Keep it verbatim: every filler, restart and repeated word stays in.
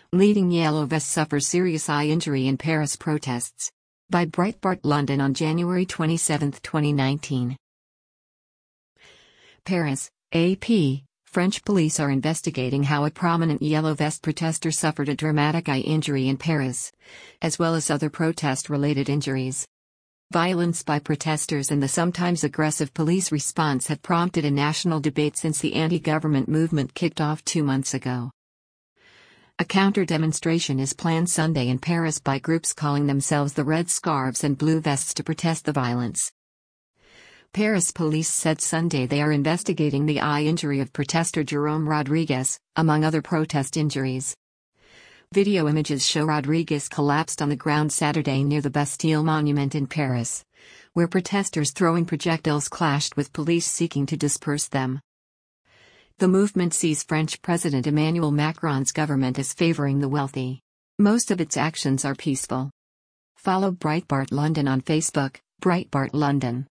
Leading Yellow Vest suffers serious eye injury in Paris protests. By Breitbart London on January twenty-seventh, twenty nineteen. Paris, A P. French police are investigating how a prominent Yellow Vest protester suffered a dramatic eye injury in Paris, as well as other protest-related injuries. Violence by protesters and the sometimes aggressive police response have prompted a national debate since the anti-government movement kicked off two months ago. A counter-demonstration is planned Sunday in Paris by groups calling themselves the Red Scarves and Blue Vests to protest the violence. Paris police said Sunday they are investigating the eye injury of protester Jerome Rodriguez, among other protest injuries. Video images show Rodriguez collapsed on the ground Saturday near the Bastille Monument in Paris, where protesters throwing projectiles clashed with police seeking to disperse them. The movement sees French President Emmanuel Macron's government as favoring the wealthy. Most of its actions are peaceful. Follow Breitbart London on Facebook, Breitbart London.